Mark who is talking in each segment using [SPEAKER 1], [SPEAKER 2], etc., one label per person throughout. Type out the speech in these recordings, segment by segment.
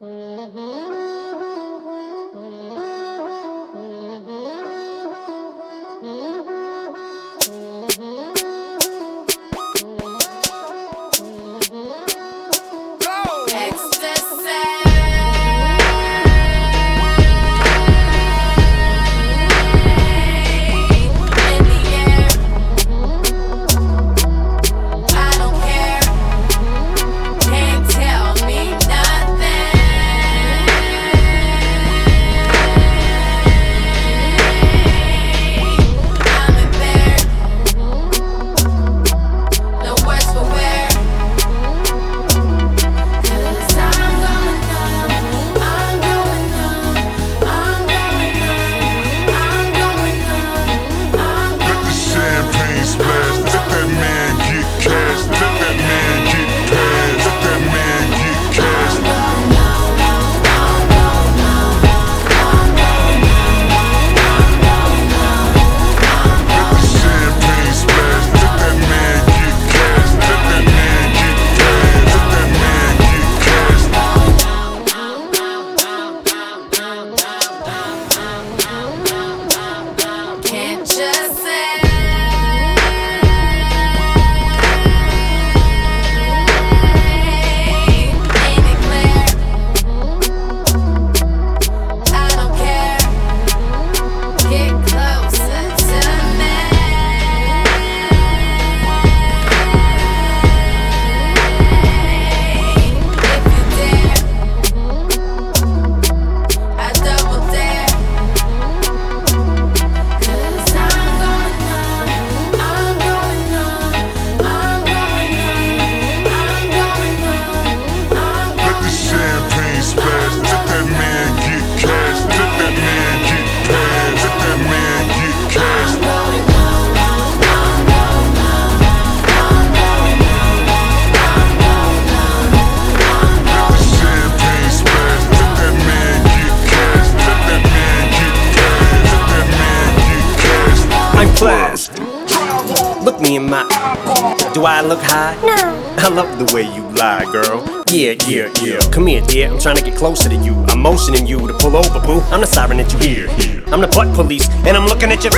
[SPEAKER 1] Look me in my eye. Do I look high?
[SPEAKER 2] No.
[SPEAKER 1] I love the way you lie, girl. Yeah. Come here, dear. I'm trying to get closer to you. I'm motioning you to pull over, boo. I'm the siren that you hear. I'm the butt police, and I'm looking at your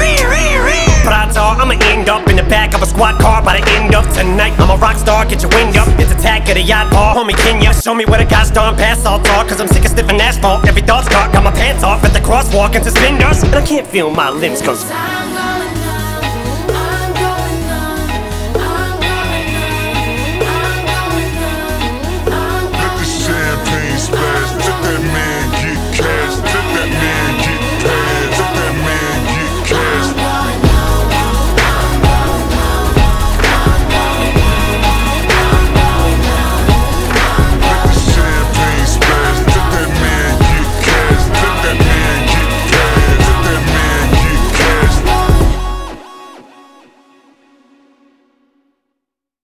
[SPEAKER 1] Pride's all, I'ma end up in the back of a squad car by the end of tonight. I'm a rock star, get your wind up. It's attack of the yacht bar, homie Kenya. Show me where the guys darn pass all talk, cause I'm sick of sniffing asphalt. Every thought's caught, got my pants off at the crosswalk and suspenders. And I can't feel my limbs cause